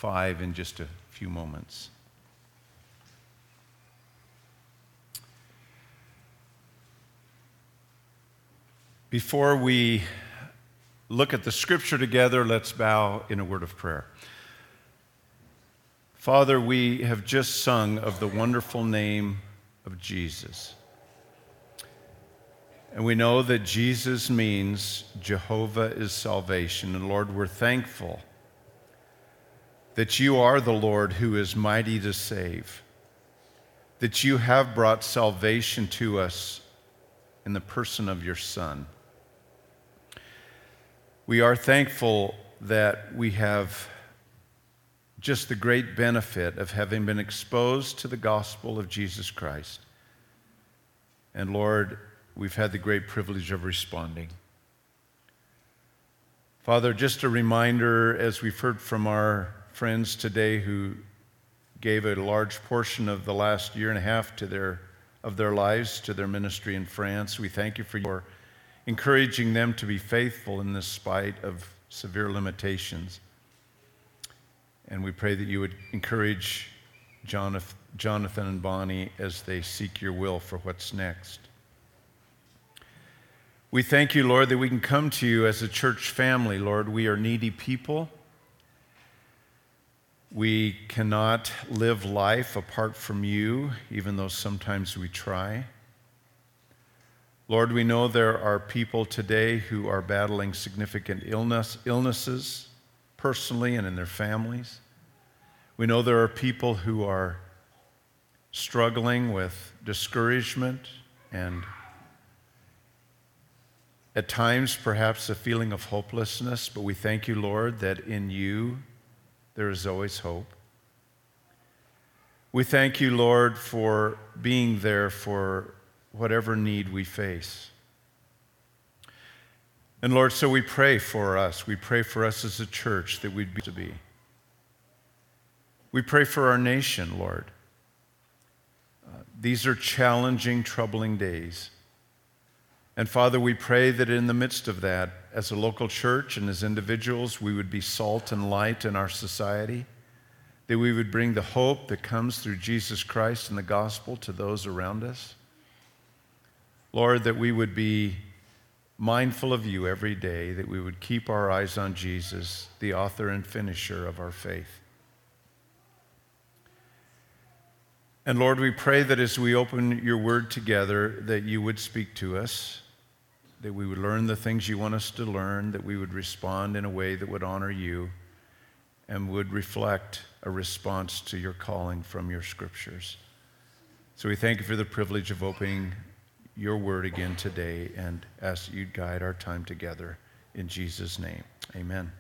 5 in just a few moments. Before we look at the scripture together, let's bow in a word of prayer. Father, we have just sung of the wonderful name of Jesus. And we know that Jesus means Jehovah is salvation. And Lord, we're thankful that you are the Lord who is mighty to save, that you have brought salvation to us in the person of your Son. We are thankful that we have just the great benefit of having been exposed to the gospel of Jesus Christ. And Lord, we've had the great privilege of responding. Father, just a reminder, as we've heard from our friends today who gave a large portion of the last year and a half of their lives to their ministry in France, we thank you for your encouraging them to be faithful in this spite of severe limitations. And we pray that you would encourage Jonathan and Bonnie as they seek your will for what's next. We thank you, Lord, that we can come to you as a church family. Lord, we are needy people. We cannot live life apart from you, even though sometimes we try. Lord, we know there are people today who are battling significant illnesses, personally and in their families. We know there are people who are struggling with discouragement and at times perhaps a feeling of hopelessness, but we thank you, Lord, that in you there is always hope. We thank you, Lord, for being there for whatever need we face. And Lord, so we pray for us. We pray for us as a church that we'd be to be. We pray for our nation, Lord. These are challenging, troubling days. And Father, we pray that in the midst of that, as a local church and as individuals, we would be salt and light in our society, that we would bring the hope that comes through Jesus Christ and the gospel to those around us. Lord, that we would be mindful of you every day, that we would keep our eyes on Jesus, the author and finisher of our faith. And Lord, we pray that as we open your word together, that you would speak to us, that we would learn the things you want us to learn, that we would respond in a way that would honor you and would reflect a response to your calling from your scriptures. So we thank you for the privilege of opening your word again today and ask that you'd guide our time together. In Jesus' name, amen.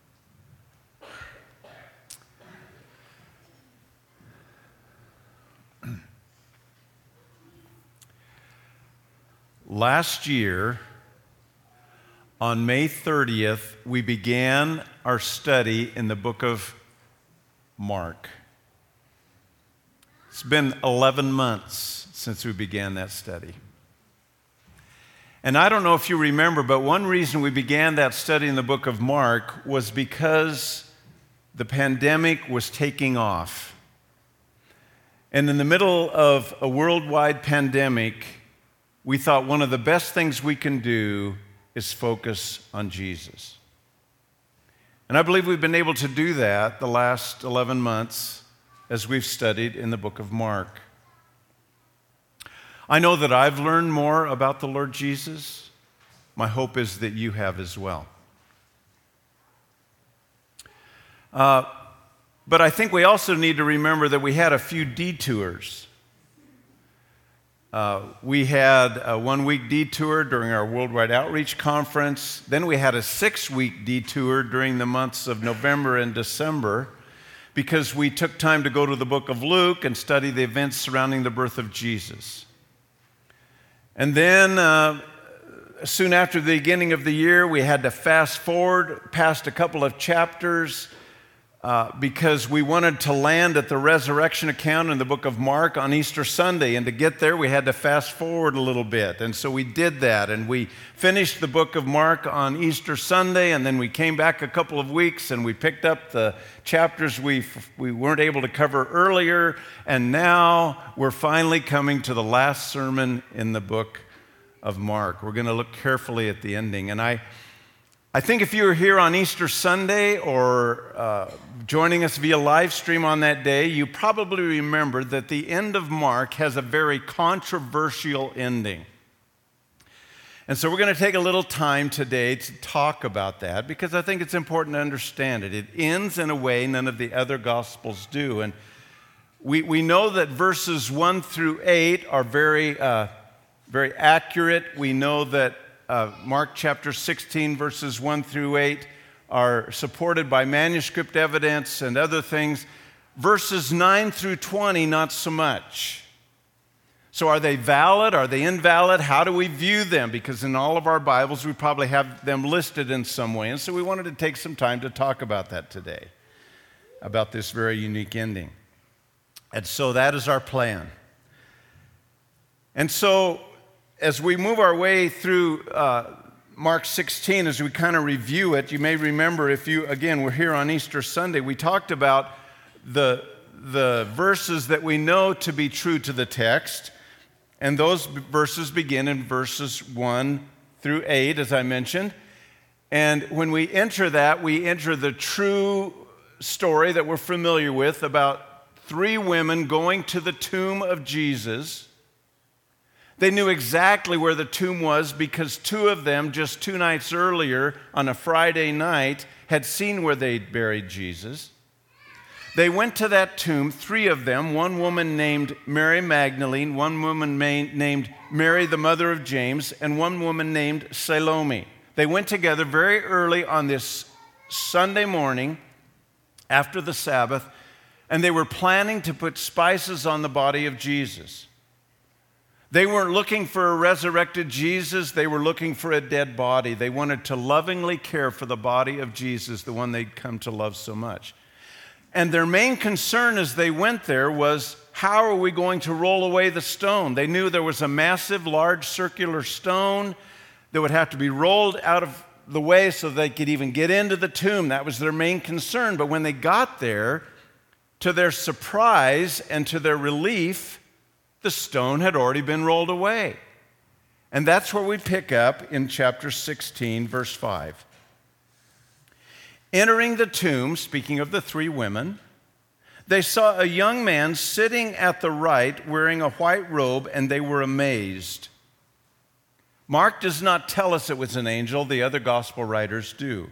Last year, on May 30th, we began our study in the book of Mark. It's been 11 months since we began that study. And I don't know if you remember, but one reason we began that study in the book of Mark was because the pandemic was taking off. And in the middle of a worldwide pandemic, we thought one of the best things we can do is focus on Jesus. And I believe we've been able to do that the last 11 months as we've studied in the book of Mark. I know that I've learned more about the Lord Jesus. My hope is that you have as well. But I think we also need to remember that we had a few detours. We had a 1-week detour during our Worldwide Outreach Conference. Then we had a 6-week detour during the months of November and December because we took time to go to the book of Luke and study the events surrounding the birth of Jesus. And then soon after the beginning of the year, we had to fast forward past a couple of chapters because we wanted to land at the resurrection account in the book of Mark on Easter Sunday. And to get there, we had to fast forward a little bit. And so we did that. And we finished the book of Mark on Easter Sunday. And then we came back a couple of weeks and we picked up the chapters we weren't able to cover earlier. And now we're finally coming to the last sermon in the book of Mark. We're going to look carefully at the ending. And I think if you were here on Easter Sunday or joining us via live stream on that day, you probably remember that the end of Mark has a very controversial ending. And so we're going to take a little time today to talk about that because I think it's important to understand it. It ends in a way none of the other Gospels do. And we know that verses 1 through 8 are very accurate. We know that Mark chapter 16, verses 1 through 8 are supported by manuscript evidence and other things. Verses 9 through 20, not so much. So are they valid? Are they invalid? How do we view them? Because in all of our Bibles, we probably have them listed in some way. And so we wanted to take some time to talk about that today, about this very unique ending. And so that is our plan. And so as we move our way through Mark 16, as we kind of review it, you may remember if you, again, we're here on Easter Sunday, we talked about the verses that we know to be true to the text, and those verses begin in verses 1 through 8, as I mentioned. And when we enter that, we enter the true story that we're familiar with about 3 women going to the tomb of Jesus. They knew exactly where the tomb was because 2 of them, just 2 nights earlier on a Friday night, had seen where they'd buried Jesus. They went to that tomb, 3 of them, one woman named Mary Magdalene, one woman named Mary, the mother of James, and one woman named Salome. They went together very early on this Sunday morning after the Sabbath, and they were planning to put spices on the body of Jesus. They weren't looking for a resurrected Jesus. They were looking for a dead body. They wanted to lovingly care for the body of Jesus, the one they'd come to love so much. And their main concern as they went there was, how are we going to roll away the stone? They knew there was a massive, large, circular stone that would have to be rolled out of the way so they could even get into the tomb. That was their main concern. But when they got there, to their surprise and to their relief, the stone had already been rolled away. And that's where we pick up in chapter 16, verse 5. Entering the tomb, speaking of the 3 women, they saw a young man sitting at the right wearing a white robe, and they were amazed. Mark does not tell us it was an angel, the other gospel writers do.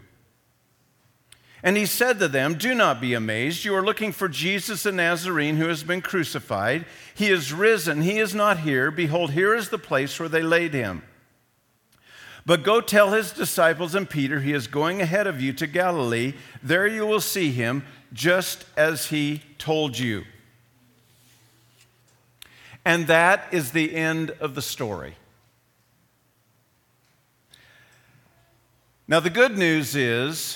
And he said to them, "Do not be amazed. You are looking for Jesus the Nazarene who has been crucified. He is risen. He is not here. Behold, here is the place where they laid him. But go tell his disciples and Peter, he is going ahead of you to Galilee. There you will see him, just as he told you." And that is the end of the story. Now, the good news is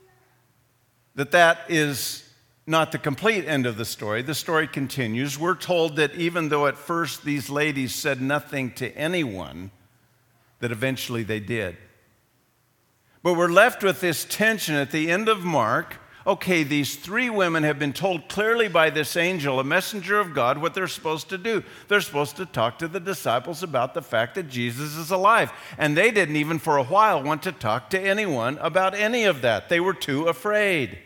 that is not the complete end of the story. The story continues. We're told that even though at first these ladies said nothing to anyone, that eventually they did. But we're left with this tension at the end of Mark. Okay, these 3 women have been told clearly by this angel, a messenger of God, what they're supposed to do. They're supposed to talk to the disciples about the fact that Jesus is alive. And they didn't even for a while want to talk to anyone about any of that. They were too afraid.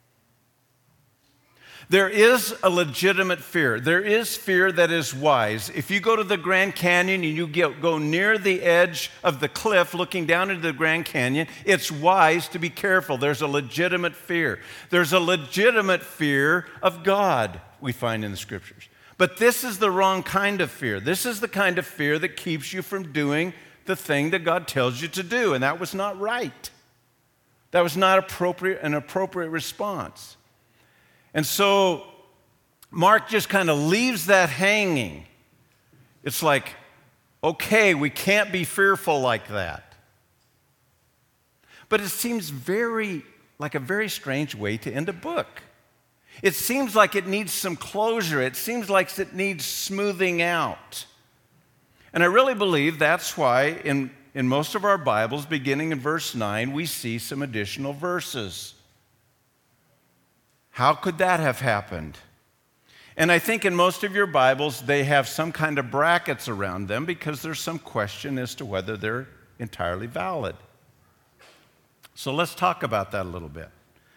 There is a legitimate fear. There is fear that is wise. If you go to the Grand Canyon and you go near the edge of the cliff looking down into the Grand Canyon, it's wise to be careful. There's a legitimate fear. There's a legitimate fear of God, we find in the Scriptures. But this is the wrong kind of fear. This is the kind of fear that keeps you from doing the thing that God tells you to do, and that was not right. That was not an appropriate response. And so Mark just kind of leaves that hanging. It's like, okay, we can't be fearful like that. But it seems very like a very strange way to end a book. It seems like it needs some closure. It seems like it needs smoothing out. And I really believe that's why in most of our Bibles, beginning in verse 9, we see some additional verses. How could that have happened? And I think in most of your Bibles, they have some kind of brackets around them because there's some question as to whether they're entirely valid. So let's talk about that a little bit.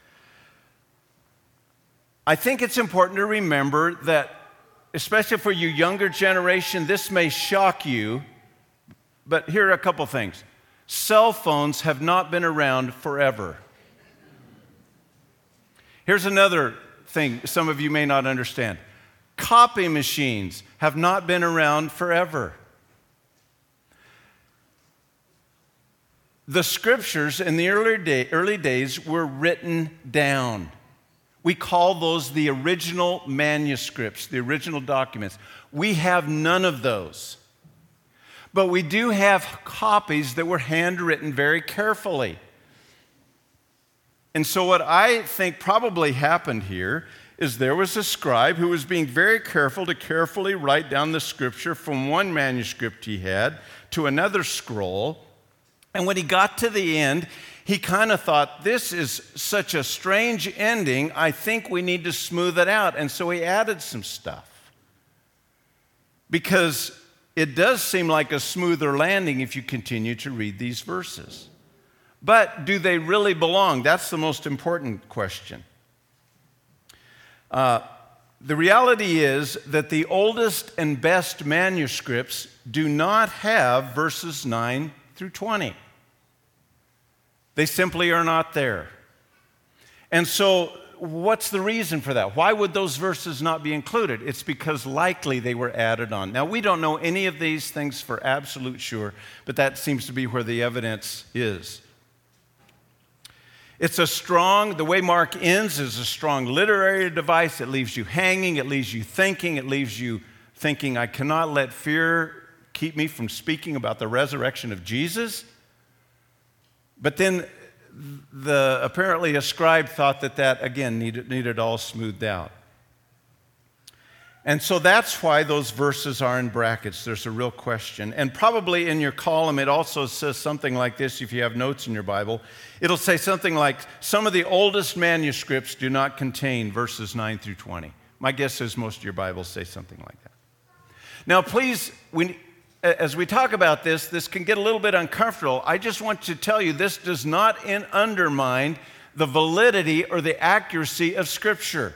I think it's important to remember that, especially for you younger generation, this may shock you, but here are a couple things. Cell phones have not been around forever. Here's another thing some of you may not understand. Copy machines have not been around forever. The scriptures in the early days were written down. We call those the original manuscripts, the original documents. We have none of those. But we do have copies that were handwritten very carefully. And so what I think probably happened here is there was a scribe who was being very careful to carefully write down the scripture from one manuscript he had to another scroll. And when he got to the end, he kind of thought, this is such a strange ending, I think we need to smooth it out. And so he added some stuff. Because it does seem like a smoother landing if you continue to read these verses. But do they really belong? That's the most important question. The reality is that the oldest and best manuscripts do not have verses 9 through 20. They simply are not there. And so, what's the reason for that? Why would those verses not be included? It's because likely they were added on. Now, we don't know any of these things for absolute sure, but that seems to be where the evidence is. It's the way Mark ends is a strong literary device. It leaves you hanging, it leaves you thinking, I cannot let fear keep me from speaking about the resurrection of Jesus. But then apparently a scribe thought that again needed all smoothed out. And so that's why those verses are in brackets. There's a real question. And probably in your column, it also says something like this, if you have notes in your Bible. It'll say something like, some of the oldest manuscripts do not contain verses 9 through 20. My guess is most of your Bibles say something like that. Now, please, as we talk about this can get a little bit uncomfortable. I just want to tell you, this does not undermine the validity or the accuracy of Scripture.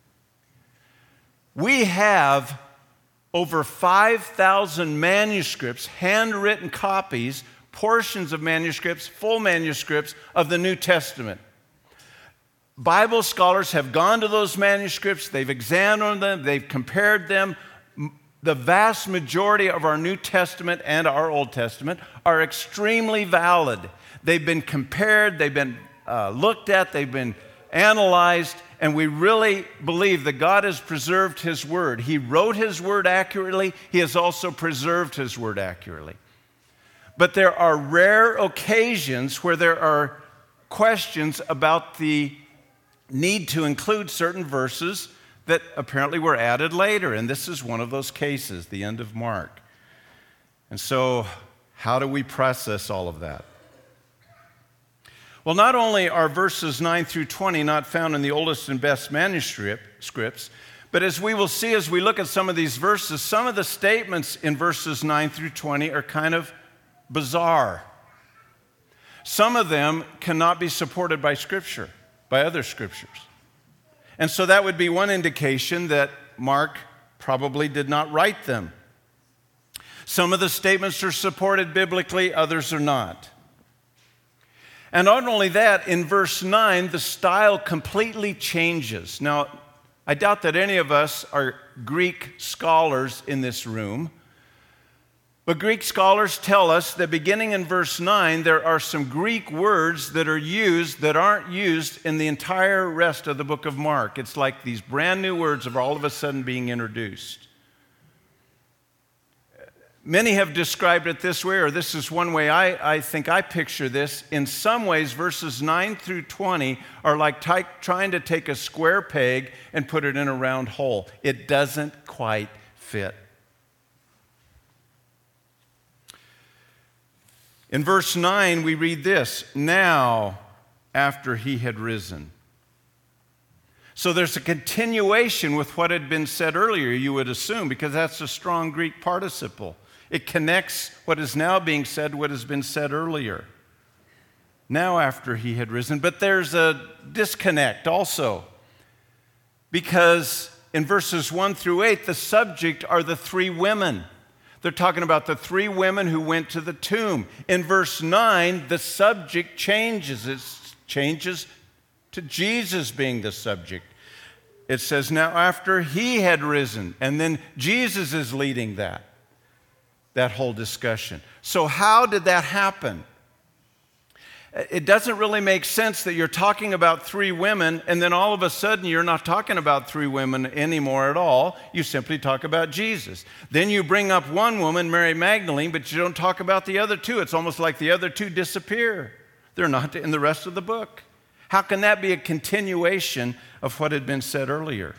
We have over 5,000 manuscripts, handwritten copies, portions of manuscripts, full manuscripts of the New Testament. Bible scholars have gone to those manuscripts, they've examined them, they've compared them. The vast majority of our New Testament and our Old Testament are extremely valid. They've been compared, they've been looked at, they've been analyzed, and we really believe that God has preserved His Word. He wrote His Word accurately. He has also preserved His Word accurately. But there are rare occasions where there are questions about the need to include certain verses that apparently were added later, and this is one of those cases, the end of Mark. And so, how do we process all of that? Well, not only are verses 9 through 20 not found in the oldest and best manuscripts, but as we will see as we look at some of these verses, some of the statements in verses 9 through 20 are kind of bizarre. Some of them cannot be supported by Scripture, by other Scriptures. And so that would be one indication that Mark probably did not write them. Some of the statements are supported biblically, others are not. And not only that, in verse 9, the style completely changes. Now, I doubt that any of us are Greek scholars in this room, but Greek scholars tell us that beginning in verse 9, there are some Greek words that are used that aren't used in the entire rest of the book of Mark. It's like these brand new words are all of a sudden being introduced. Many have described it this way, or this is one way I think I picture this. In some ways, verses 9 through 20 are like trying to take a square peg and put it in a round hole. It doesn't quite fit. In verse 9, we read this, now after he had risen. So there's a continuation with what had been said earlier, you would assume, because that's a strong Greek participle. It connects what is now being said, what has been said earlier. Now after he had risen. But there's a disconnect also, because in verses 1 through 8, the subject are the three women. They're talking about the three women who went to the tomb. In verse 9, the subject changes. It changes to Jesus being the subject. It says, now after he had risen, and then Jesus is leading that whole discussion. So how did that happen? It doesn't really make sense that you're talking about three women, and then all of a sudden you're not talking about three women anymore at all. You simply talk about Jesus. Then you bring up one woman, Mary Magdalene, but you don't talk about the other two. It's almost like the other two disappear. They're not in the rest of the book. How can that be a continuation of what had been said earlier?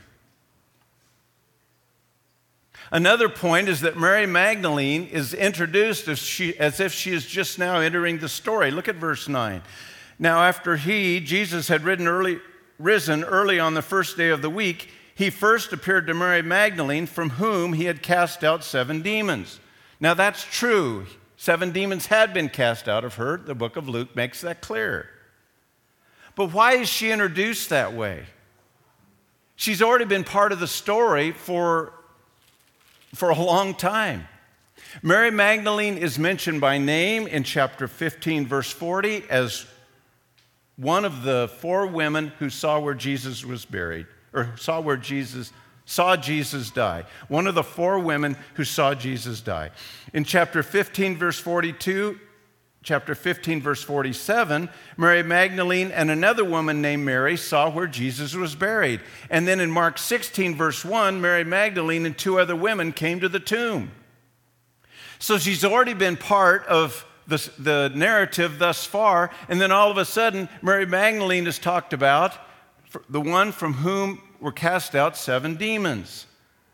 Another point is that Mary Magdalene is introduced as if she is just now entering the story. Look at verse 9. Now after Jesus, had risen early on the first day of the week, he first appeared to Mary Magdalene, from whom he had cast out 7 demons. Now that's true. 7 demons had been cast out of her. The book of Luke makes that clear. But why is she introduced that way? She's already been part of the story for a long time. Mary Magdalene is mentioned by name in chapter 15, verse 40, as one of the 4 women who saw where Jesus was buried, or saw Jesus die. One of the 4 women who saw Jesus die. In chapter 15, verse 42, chapter 15, verse 47, Mary Magdalene and another woman named Mary saw where Jesus was buried. And then in Mark 16, verse 1, Mary Magdalene and 2 other women came to the tomb. So she's already been part of the narrative thus far, and then all of a sudden, Mary Magdalene is talked about, the one from whom were cast out 7 demons.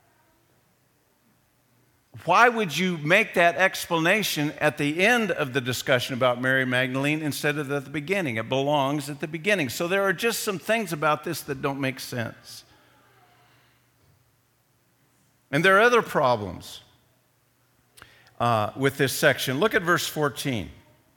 Why would you make that explanation at the end of the discussion about Mary Magdalene instead of at the beginning? It belongs at the beginning. So there are just some things about this that don't make sense. And there are other problems with this section. Look at verse 14.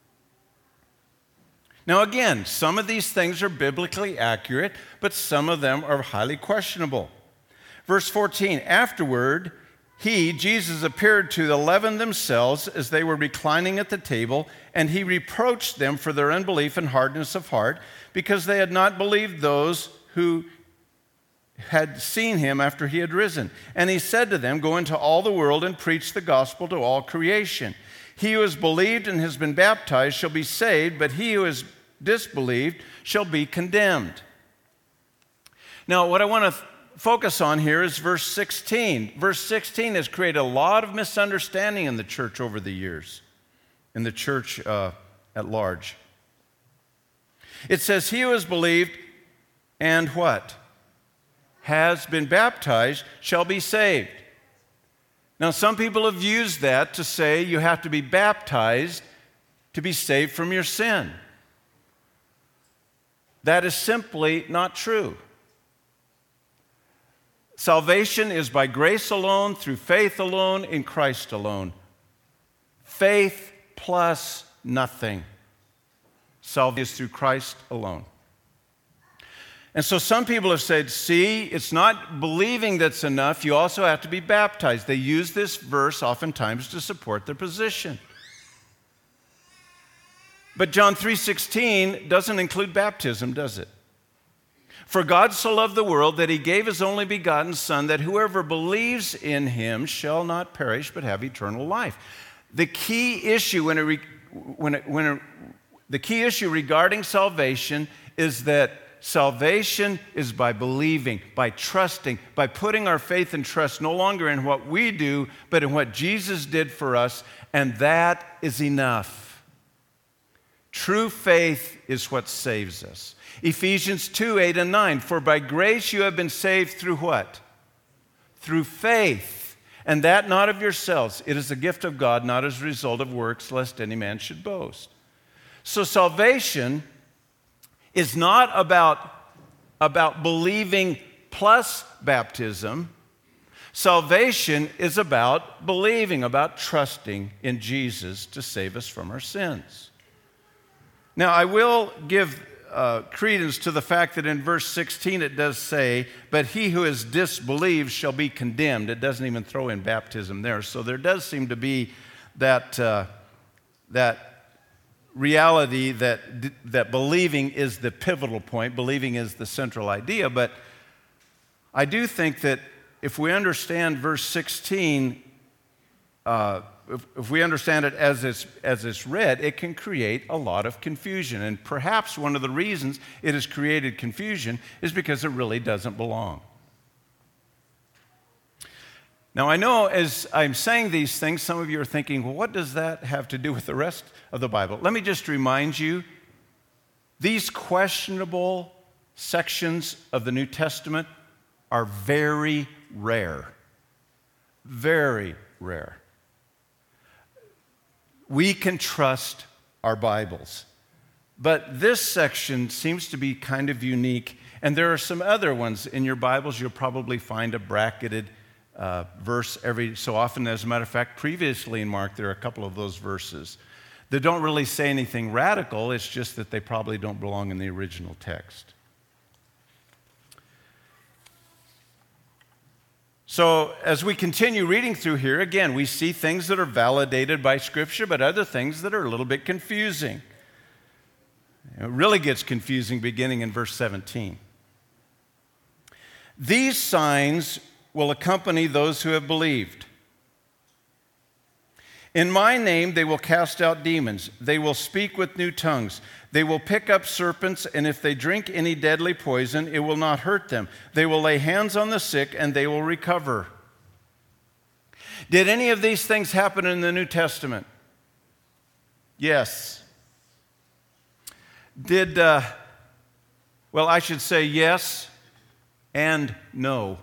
Now again, some of these things are biblically accurate, but some of them are highly questionable. Verse 14, afterward, Jesus, appeared to the 11 themselves as they were reclining at the table, and he reproached them for their unbelief and hardness of heart, because they had not believed those who had seen him after he had risen. And he said to them, go into all the world and preach the gospel to all creation. He who has believed and has been baptized shall be saved, but he who has disbelieved shall be condemned. Now, what I want to focus on here is verse 16. Verse 16 has created a lot of misunderstanding in the church over the years, in the church at large. It says, he who has believed and what? Has been baptized shall be saved. Now, some people have used that to say you have to be baptized to be saved from your sin. That is simply not true. Salvation is by grace alone, through faith alone, in Christ alone. Faith plus nothing. Salvation is through Christ alone. And so some people have said, see, it's not believing that's enough, you also have to be baptized. They use this verse oftentimes to support their position. But John 3:16 doesn't include baptism, does it? For God so loved the world that he gave his only begotten Son, that whoever believes in him shall not perish but have eternal life. The key issue the key issue regarding salvation is that salvation is by believing, by trusting, by putting our faith and trust no longer in what we do, but in what Jesus did for us, and that is enough. True faith is what saves us. Ephesians 2:8 and 9, for by grace you have been saved through what? Through faith, and that not of yourselves. It is a gift of God, not as a result of works, lest any man should boast. So salvation is not about believing plus baptism. Salvation is about believing, about trusting in Jesus to save us from our sins. Now, I will give credence to the fact that in verse 16 it does say, but he who is disbelieved shall be condemned. It doesn't even throw in baptism there. So there does seem to be that reality that believing is the pivotal point, believing is the central idea. But I do think that if we understand verse 16, if we understand it as it's read, it can create a lot of confusion. And perhaps one of the reasons it has created confusion is because it really doesn't belong. Now, I know as I'm saying these things, some of you are thinking, well, what does that have to do with the rest of the Bible? Let me just remind you, these questionable sections of the New Testament are very rare. Very rare. We can trust our Bibles. But this section seems to be kind of unique, and there are some other ones in your Bibles. You'll probably find a bracketed verse every so often. As a matter of fact, previously in Mark, there are a couple of those verses that don't really say anything radical. It's just that they probably don't belong in the original text. So as we continue reading through here, again, we see things that are validated by Scripture, but other things that are a little bit confusing. It really gets confusing beginning in verse 17. These signs will accompany those who have believed. In my name they will cast out demons. They will speak with new tongues. They will pick up serpents, and if they drink any deadly poison, it will not hurt them. They will lay hands on the sick, and they will recover. Did any of these things happen in the New Testament? Yes. Well, I should say yes and no.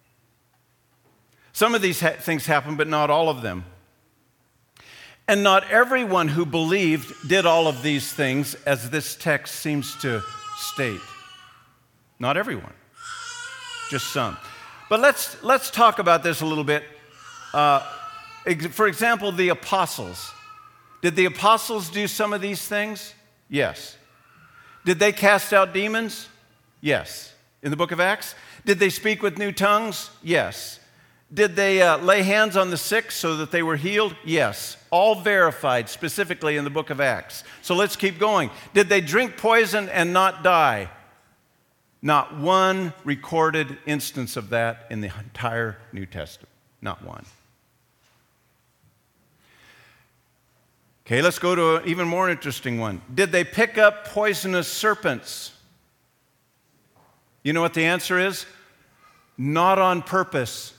Some of these things happened, but not all of them. And not everyone who believed did all of these things, as this text seems to state. Not everyone, just some. But let's talk about this a little bit. For example, the apostles. Did the apostles do some of these things? Yes. Did they cast out demons? Yes. In the book of Acts? Did they speak with new tongues? Yes. Did they lay hands on the sick so that they were healed? Yes. All verified specifically in the book of Acts. So let's keep going. Did they drink poison and not die? Not one recorded instance of that in the entire New Testament. Not one. Okay, let's go to an even more interesting one. Did they pick up poisonous serpents? You know what the answer is? Not on purpose.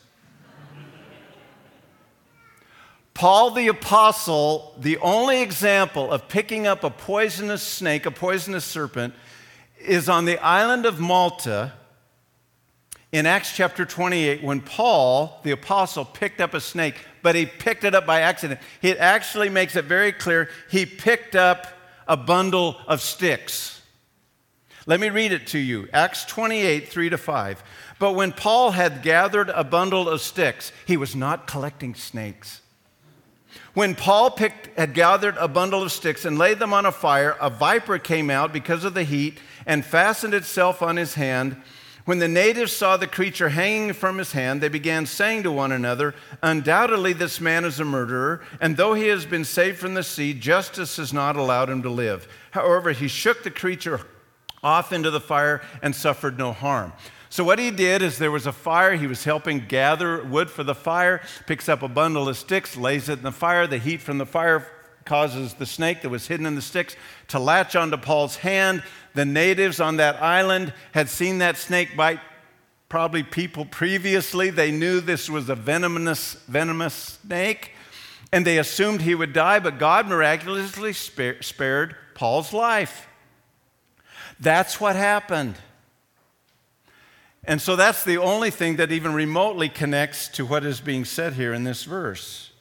Paul the Apostle, the only example of picking up a poisonous snake, a poisonous serpent, is on the island of Malta in Acts chapter 28 when Paul the Apostle picked up a snake, but he picked it up by accident. It actually makes it very clear he picked up a bundle of sticks. Let me read it to you. Acts 28, 3-5. But when Paul had gathered a bundle of sticks, he was not collecting snakes. When Paul had gathered a bundle of sticks and laid them on a fire, a viper came out because of the heat and fastened itself on his hand. When the natives saw the creature hanging from his hand, they began saying to one another, undoubtedly this man is a murderer, and though he has been saved from the sea, justice has not allowed him to live. However, he shook the creature off into the fire and suffered no harm. So what he did is there was a fire. He was helping gather wood for the fire, picks up a bundle of sticks, lays it in the fire. The heat from the fire causes the snake that was hidden in the sticks to latch onto Paul's hand. The natives on that island had seen that snake bite probably people previously. They knew this was a venomous snake, and they assumed he would die, but God miraculously spared Paul's life. That's what happened. And so that's the only thing that even remotely connects to what is being said here in this verse.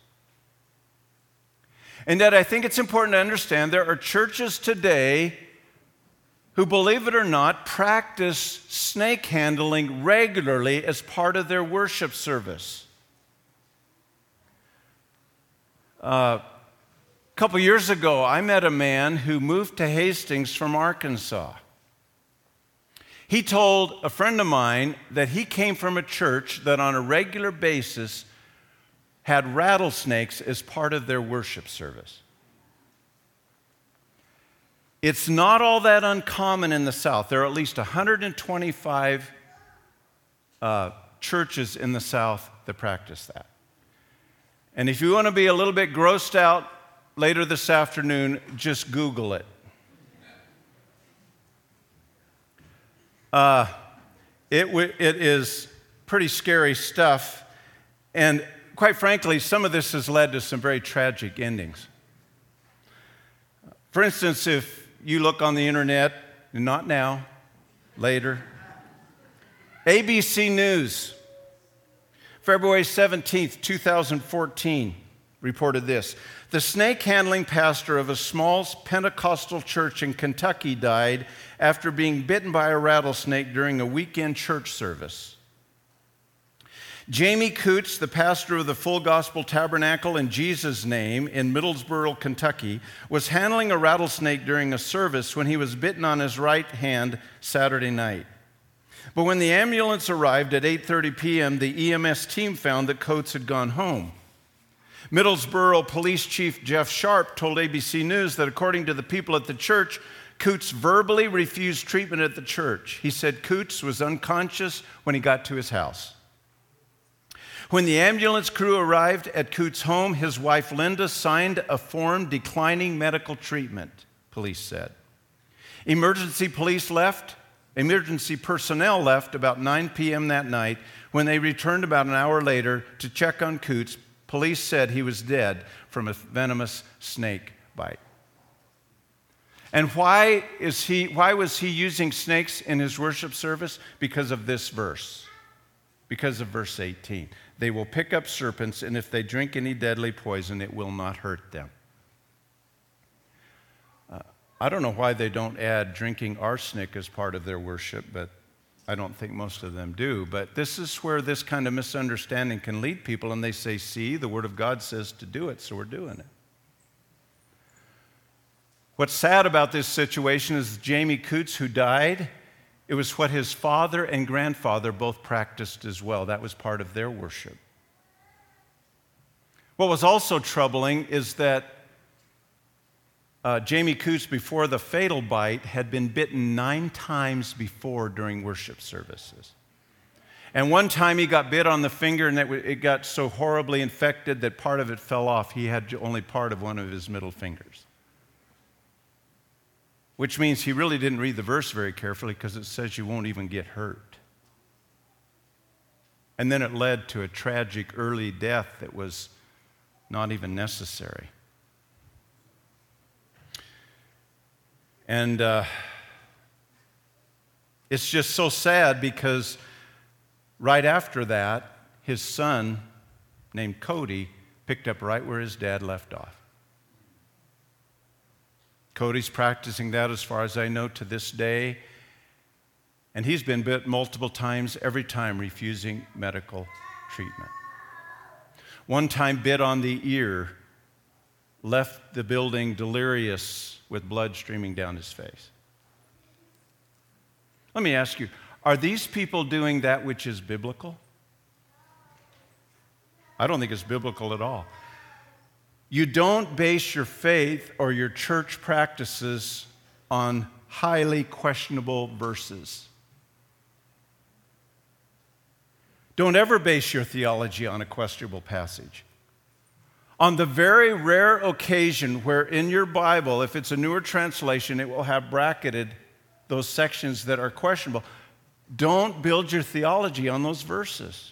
And yet I think it's important to understand there are churches today who, believe it or not, practice snake handling regularly as part of their worship service. A couple years ago, I met a man who moved to Hastings from Arkansas. He told a friend of mine that he came from a church that on a regular basis had rattlesnakes as part of their worship service. It's not all that uncommon in the South. There are at least 125 churches in the South that practice that. And if you want to be a little bit grossed out later this afternoon, just Google it. It is pretty scary stuff, and quite frankly, some of this has led to some very tragic endings. For instance, if you look on the internet, not now, later, ABC News, February 17th, 2014, reported this. The snake handling pastor of a small Pentecostal church in Kentucky died after being bitten by a rattlesnake during a weekend church service. Jamie Coots, the pastor of the Full Gospel Tabernacle in Jesus' Name in Middlesboro, Kentucky, was handling a rattlesnake during a service when he was bitten on his right hand Saturday night. But when the ambulance arrived at 8:30 p.m., the EMS team found that Coates had gone home. Middlesboro Police Chief Jeff Sharp told ABC News that according to the people at the church, Coots verbally refused treatment at the church. He said Coots was unconscious when he got to his house. When the ambulance crew arrived at Coots' home, his wife Linda signed a form declining medical treatment, police said. Emergency personnel left about 9 p.m. that night. When they returned about an hour later to check on Coots, police said he was dead from a venomous snake bite. And why was he using snakes in his worship service? Because of this verse. Because of verse 18. They will pick up serpents, and if they drink any deadly poison, it will not hurt them. I don't know why they don't add drinking arsenic as part of their worship, but I don't think most of them do. But this is where this kind of misunderstanding can lead people, and they say, see, the Word of God says to do it, so we're doing it. What's sad about this situation is Jamie Coots, who died, it was what his father and grandfather both practiced as well. That was part of their worship. What was also troubling is that Jamie Coots, before the fatal bite, had been bitten 9 times before during worship services. And one time he got bit on the finger, and it got so horribly infected that part of it fell off. He had only part of one of his middle fingers. Which means he really didn't read the verse very carefully, because it says you won't even get hurt. And then it led to a tragic early death that was not even necessary. And it's just so sad, because right after that, his son, named Cody, picked up right where his dad left off. Cody's practicing that, as far as I know, to this day. And he's been bit multiple times, every time refusing medical treatment. One time bit on the ear, left the building delirious with blood streaming down his face. Let me ask you, are these people doing that which is biblical? I don't think it's biblical at all. You don't base your faith or your church practices on highly questionable verses. Don't ever base your theology on a questionable passage. On the very rare occasion where in your Bible, if it's a newer translation, it will have bracketed those sections that are questionable, don't build your theology on those verses.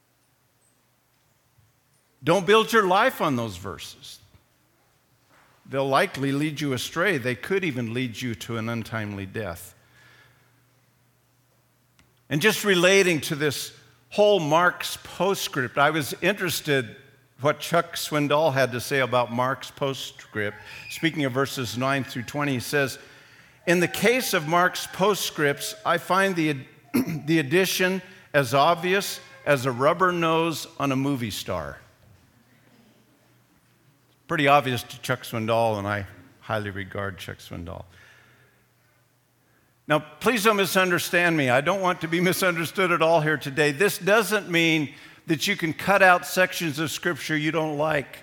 Don't build your life on those verses. They'll likely lead you astray. They could even lead you to an untimely death. And just relating to this whole Mark's postscript, I was interested what Chuck Swindoll had to say about Mark's postscript. Speaking of verses 9 through 20, he says, "In the case of Mark's postscripts, I find the addition as obvious as a rubber nose on a movie star." Pretty obvious to Chuck Swindoll, and I highly regard Chuck Swindoll. Now, please don't misunderstand me. I don't want to be misunderstood at all here today. This doesn't mean that you can cut out sections of Scripture you don't like.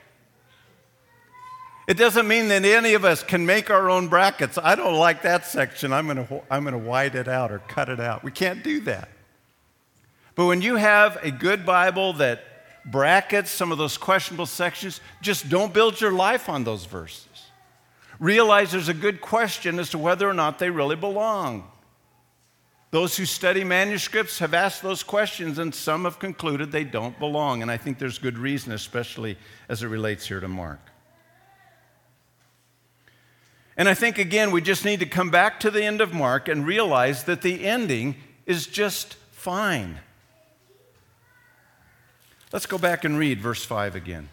It doesn't mean that any of us can make our own brackets. I don't like that section. I'm going to white it out or cut it out. We can't do that. But when you have a good Bible that brackets some of those questionable sections, just don't build your life on those verses. Realize there's a good question as to whether or not they really belong. Those who study manuscripts have asked those questions, and some have concluded they don't belong. And I think there's good reason, especially as it relates here to Mark. And I think, again, we just need to come back to the end of Mark and realize that the ending is just fine. Let's go back and read verse 5 again.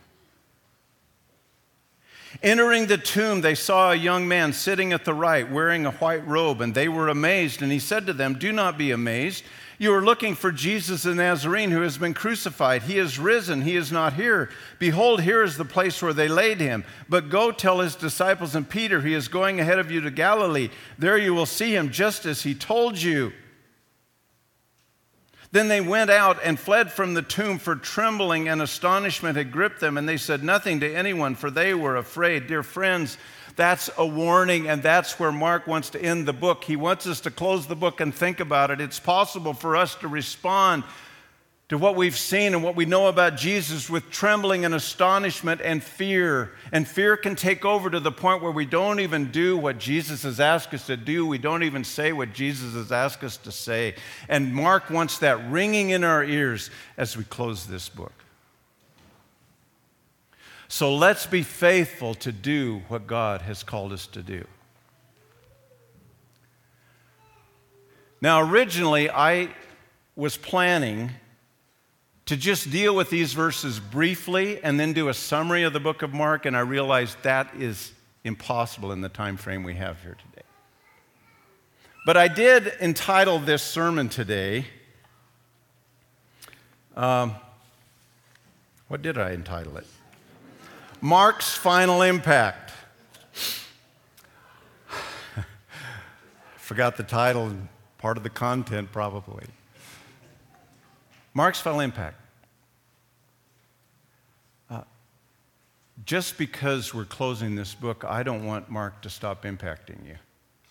"Entering the tomb, they saw a young man sitting at the right, wearing a white robe, and they were amazed. And he said to them, 'Do not be amazed. You are looking for Jesus the Nazarene who has been crucified. He is risen. He is not here. Behold, here is the place where they laid him. But go tell his disciples and Peter, he is going ahead of you to Galilee. There you will see him just as he told you.' Then they went out and fled from the tomb, for trembling and astonishment had gripped them, and they said nothing to anyone, for they were afraid." Dear friends, that's a warning, and that's where Mark wants to end the book. He wants us to close the book and think about it. It's possible for us to respond to what we've seen and what we know about Jesus with trembling and astonishment and fear. And fear can take over to the point where we don't even do what Jesus has asked us to do. We don't even say what Jesus has asked us to say. And Mark wants that ringing in our ears as we close this book. So let's be faithful to do what God has called us to do. Now, originally, I was planning to just deal with these verses briefly and then do a summary of the book of Mark, and I realized that is impossible in the time frame we have here today. But I did entitle this sermon today, what did I entitle it? Mark's Final Impact. Forgot the title and part of the content probably. Mark's Final Impact. Just because we're closing this book, I don't want Mark to stop impacting you.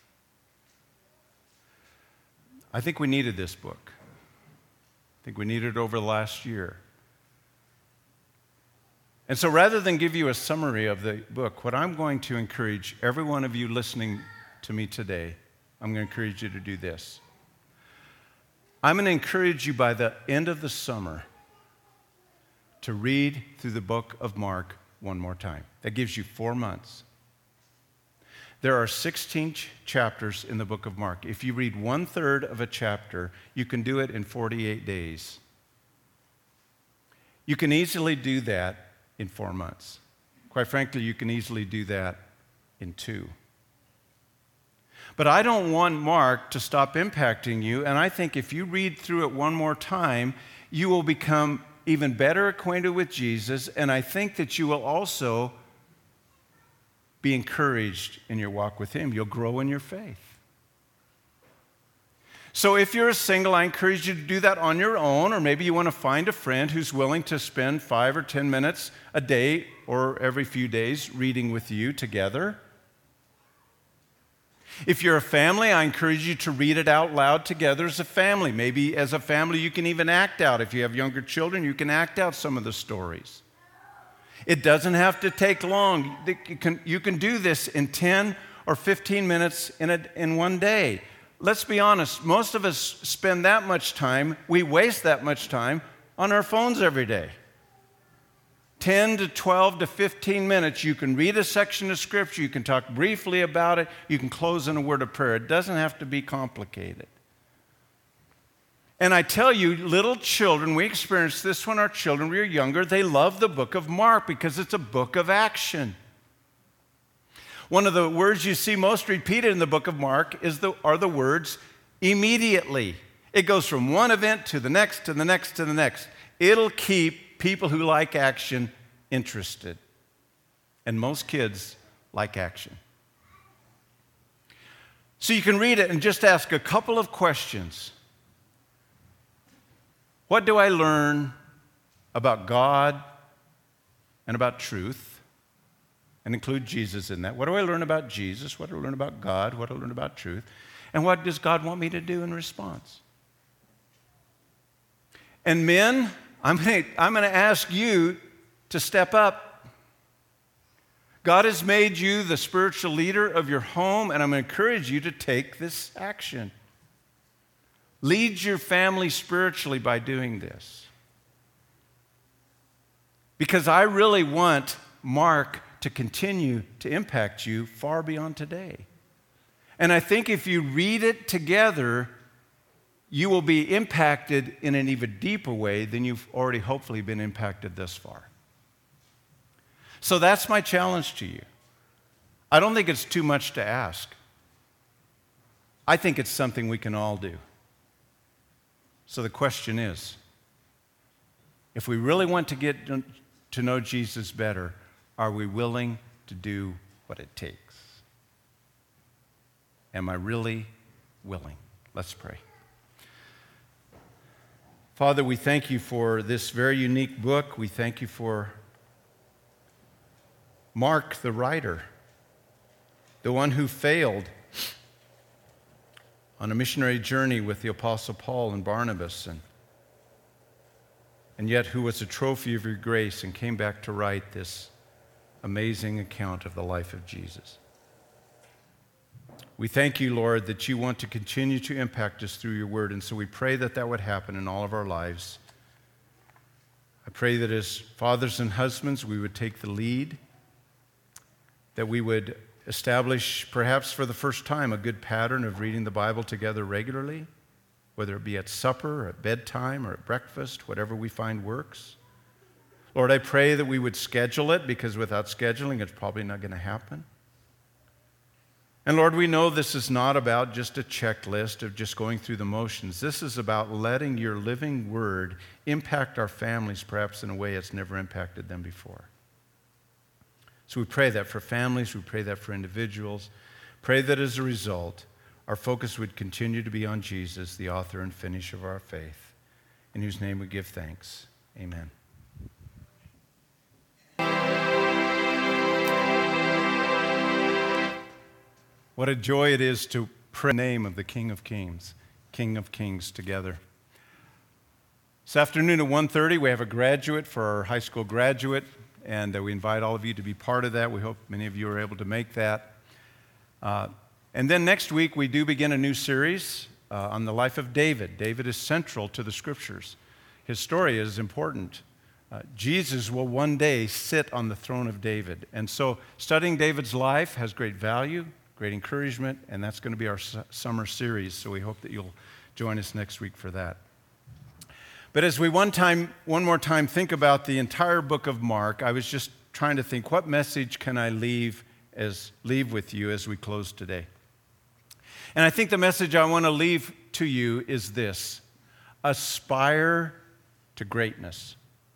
I think we needed this book. I think we needed it over the last year. And so rather than give you a summary of the book, what I'm going to encourage every one of you listening to me today, I'm going to encourage you to do this. I'm going to encourage you by the end of the summer to read through the book of Mark one more time. That gives you 4 months. There are 16 chapters in the book of Mark. If you read 1/3 of a chapter, you can do it in 48 days. You can easily do that in 4 months. Quite frankly, you can easily do that in 2. But I don't want Mark to stop impacting you, and I think if you read through it one more time, you will become even better acquainted with Jesus, and I think that you will also be encouraged in your walk with Him. You'll grow in your faith. So if you're single, I encourage you to do that on your own, or maybe you want to find a friend who's willing to spend 5 or 10 minutes a day or every few days reading with you together. If you're a family, I encourage you to read it out loud together as a family. Maybe as a family you can even act out. If you have younger children, you can act out some of the stories. It doesn't have to take long. You can do this in 10 or 15 minutes in one day. Let's be honest, most of us spend that much time, we waste that much time on our phones every day. 10 to 12 to 15 minutes, you can read a section of Scripture, you can talk briefly about it, you can close in a word of prayer. It doesn't have to be complicated. And I tell you, little children, we experienced this when our children were younger, they love the book of Mark because it's a book of action. One of the words you see most repeated in the book of Mark are the words immediately. It goes from one event to the next, to the next, to the next. It'll keep people who like action interested. And most kids like action. So you can read it and just ask a couple of questions. What do I learn about God and about truth? And include Jesus in that. What do I learn about Jesus? What do I learn about God? What do I learn about truth? And what does God want me to do in response? And men, I'm going to ask you to step up. God has made you the spiritual leader of your home, and I'm going to encourage you to take this action. Lead your family spiritually by doing this. Because I really want Mark to continue to impact you far beyond today. And I think if you read it together, you will be impacted in an even deeper way than you've already hopefully been impacted thus far. So that's my challenge to you. I don't think it's too much to ask. I think it's something we can all do. So the question is, if we really want to get to know Jesus better, are we willing to do what it takes? Am I really willing? Let's pray. Father, we thank you for this very unique book. We thank you for Mark, the writer, the one who failed on a missionary journey with the Apostle Paul and Barnabas, and yet who was a trophy of your grace and came back to write this amazing account of the life of Jesus. We thank you, Lord, that you want to continue to impact us through your word, and so we pray that that would happen in all of our lives. I pray that as fathers and husbands, we would take the lead, that we would establish, perhaps for the first time, a good pattern of reading the Bible together regularly, whether it be at supper, or at bedtime, or at breakfast, whatever we find works. Lord, I pray that we would schedule it, because without scheduling, it's probably not going to happen. And Lord, we know this is not about just a checklist of just going through the motions. This is about letting your living word impact our families, perhaps in a way it's never impacted them before. So we pray that for families, we pray that for individuals. Pray that as a result, our focus would continue to be on Jesus, the author and finisher of our faith, in whose name we give thanks. Amen. What a joy it is to pray in the name of the King of Kings together. This afternoon at 1:30, we have a graduate for our high school graduate, and we invite all of you to be part of that. We hope many of you are able to make that. And then next week, we do begin a new series on the life of David. David is central to the Scriptures. His story is important. Jesus will one day sit on the throne of David. And so studying David's life has great value, great encouragement, and that's going to be our summer series, so we hope that you'll join us next week for that. But as we one more time think about the entire book of Mark, I was just trying to think, what message can I leave with you as we close today? And I think the message I want to leave to you is this: aspire to greatness.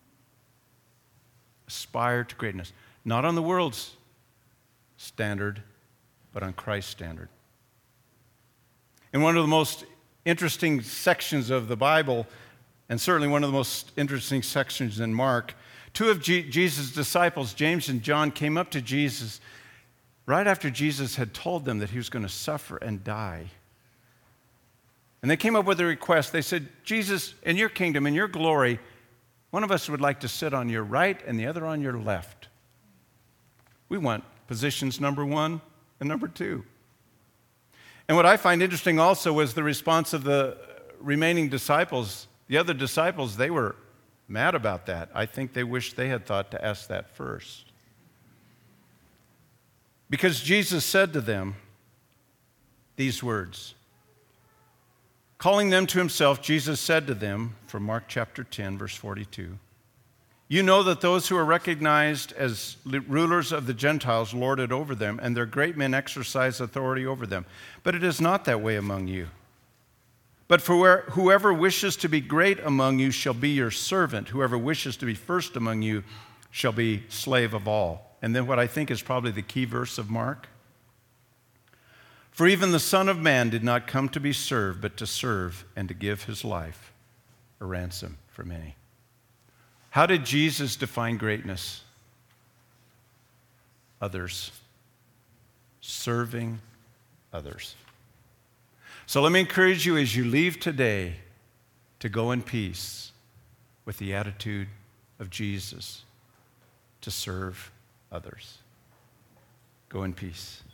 Aspire to greatness. Not on the world's standard, but on Christ's standard. In one of the most interesting sections of the Bible, and certainly one of the most interesting sections in Mark, two of Jesus' disciples, James and John, came up to Jesus right after Jesus had told them that he was going to suffer and die. And they came up with a request. They said, Jesus, in your kingdom, in your glory, One of us would like to sit on your right and the other on your left. We want positions number 1 and number 2. And what I find interesting also was the response of the remaining disciples. The other disciples, they were mad about that. I think they wished they had thought to ask that first. Because Jesus said to them these words. Calling them to himself, Jesus said to them, from Mark chapter 10, verse 42, "You know that those who are recognized as rulers of the Gentiles lord it over them, and their great men exercise authority over them. But it is not that way among you. But for whoever wishes to be great among you shall be your servant. Whoever wishes to be first among you shall be slave of all." And then what I think is probably the key verse of Mark. "For even the Son of Man did not come to be served, but to serve and to give his life a ransom for many." How did Jesus define greatness? Others. Serving others. So let me encourage you as you leave today to go in peace with the attitude of Jesus, to serve others. Go in peace.